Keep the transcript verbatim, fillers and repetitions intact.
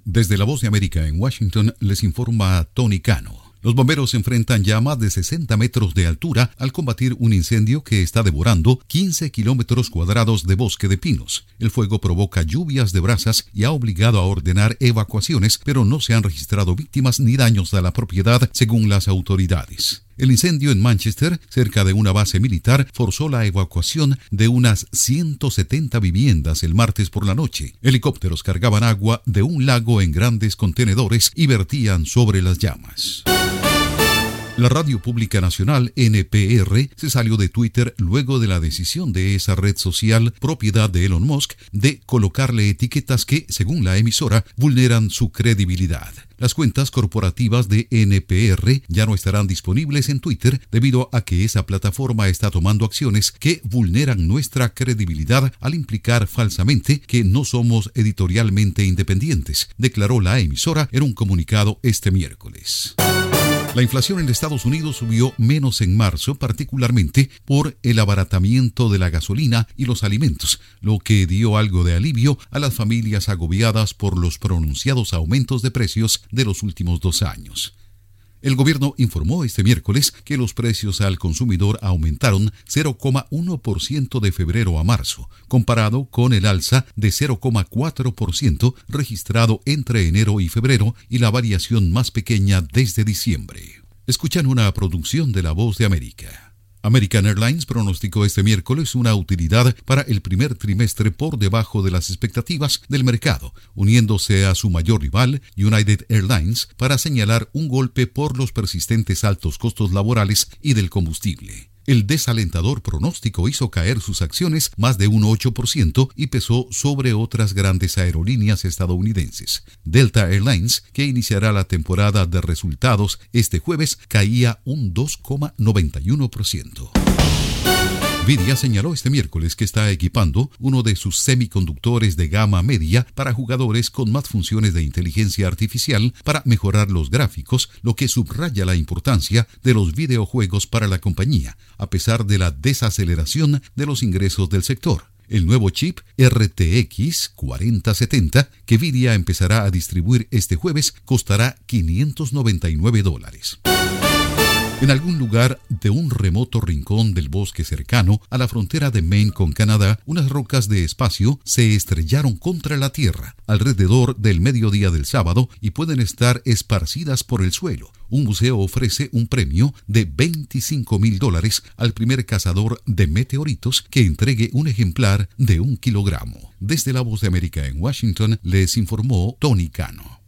Desde La Voz de América en Washington les informa Tony Cano. Los bomberos se enfrentan ya a más de sesenta metros de altura al combatir un incendio que está devorando quince kilómetros cuadrados de bosque de pinos. El fuego provoca lluvias de brasas y ha obligado a ordenar evacuaciones, pero no se han registrado víctimas ni daños a la propiedad, según las autoridades. El incendio en Manchester, cerca de una base militar, forzó la evacuación de unas ciento setenta viviendas el martes por la noche. Helicópteros cargaban agua de un lago en grandes contenedores y vertían sobre las llamas. La Radio Pública Nacional, N P R, se salió de Twitter luego de la decisión de esa red social, propiedad de Elon Musk, de colocarle etiquetas que, según la emisora, vulneran su credibilidad. Las cuentas corporativas de N P R ya no estarán disponibles en Twitter debido a que esa plataforma está tomando acciones que vulneran nuestra credibilidad al implicar falsamente que no somos editorialmente independientes, declaró la emisora en un comunicado este miércoles. La inflación en Estados Unidos subió menos en marzo, particularmente por el abaratamiento de la gasolina y los alimentos, lo que dio algo de alivio a las familias agobiadas por los pronunciados aumentos de precios de los últimos dos años. El gobierno informó este miércoles que los precios al consumidor aumentaron cero coma uno por ciento de febrero a marzo, comparado con el alza de cero coma cuatro por ciento registrado entre enero y febrero y la variación más pequeña desde diciembre. Escuchan una producción de La Voz de América. American Airlines pronosticó este miércoles una utilidad para el primer trimestre por debajo de las expectativas del mercado, uniéndose a su mayor rival, United Airlines, para señalar un golpe por los persistentes altos costos laborales y del combustible. El desalentador pronóstico hizo caer sus acciones más de un ocho por ciento y pesó sobre otras grandes aerolíneas estadounidenses. Delta Airlines, que iniciará la temporada de resultados este jueves, caía un dos coma noventa y uno por ciento. Nvidia señaló este miércoles que está equipando uno de sus semiconductores de gama media para jugadores con más funciones de inteligencia artificial para mejorar los gráficos, lo que subraya la importancia de los videojuegos para la compañía, a pesar de la desaceleración de los ingresos del sector. El nuevo chip R T X cuarenta setenta que Nvidia empezará a distribuir este jueves costará quinientos noventa y nueve dólares. En algún lugar de un remoto rincón del bosque cercano a la frontera de Maine con Canadá, unas rocas de espacio se estrellaron contra la Tierra alrededor del mediodía del sábado y pueden estar esparcidas por el suelo. Un museo ofrece un premio de veinticinco mil dólares al primer cazador de meteoritos que entregue un ejemplar de un kilogramo. Desde La Voz de América en Washington les informó Tony Cano.